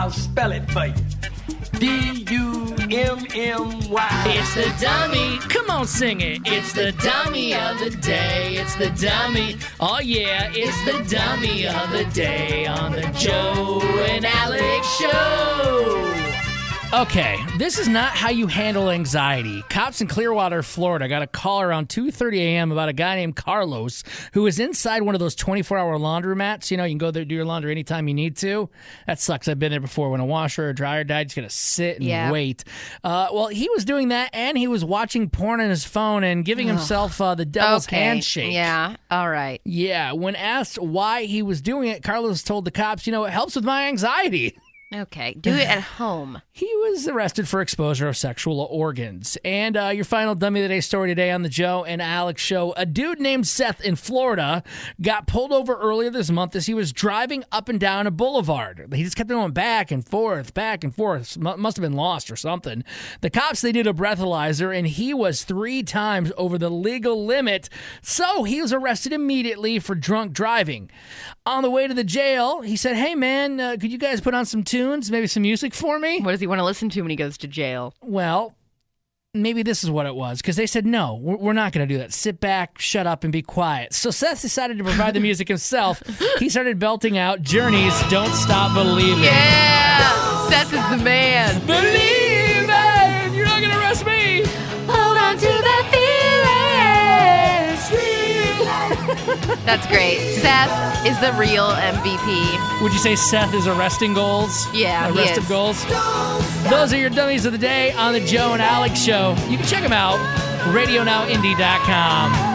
I'll spell it for you. D-U-M-M-Y. It's the dummy. Come on, sing it. It's the dummy of the day. It's the dummy. Oh, yeah. It's the dummy of the day on the Joe and Alex Show. Okay, this is not how you handle anxiety. Cops in Clearwater, Florida got a call around 2:30 a.m. about a guy named Carlos who was inside one of those 24-hour laundromats. You know, you can go there and do your laundry anytime you need to. That sucks. I've been there before. When a washer or dryer died, you just got to sit and wait. Well, he was doing that, and he was watching porn on his phone and giving himself the devil's handshake. Yeah, all right. Yeah, when asked why he was doing it, Carlos told the cops, it helps with my anxiety. Okay, do it at home. He was arrested for exposure of sexual organs. And your final Dummy of the Day story today on the Joe and Alex Show. A dude named Seth in Florida got pulled over earlier this month as he was driving up and down a boulevard. He just kept going back and forth. Must have been lost or something. The cops, they did a breathalyzer, and he was 3 times over the legal limit. So he was arrested immediately for drunk driving. On the way to the jail, he said, hey, man, could you guys put on some tunes, maybe some music for me? What does he want to listen to when he goes to jail? Well, maybe this is what it was, because they said, no, we're not going to do that. Sit back, shut up, and be quiet. So Seth decided to provide the music himself. He started belting out Journey's Don't Stop Believing. Yeah! Seth is the man. Believe it! You're not going to arrest me! Hold on to the feeling. That's great. Seth is the real MVP. Would you say Seth is arresting goals? Yeah, Arrestive goals? Those are your dummies of the day on the Joe and Alex Show. You can check them out, RadioNowIndy.com.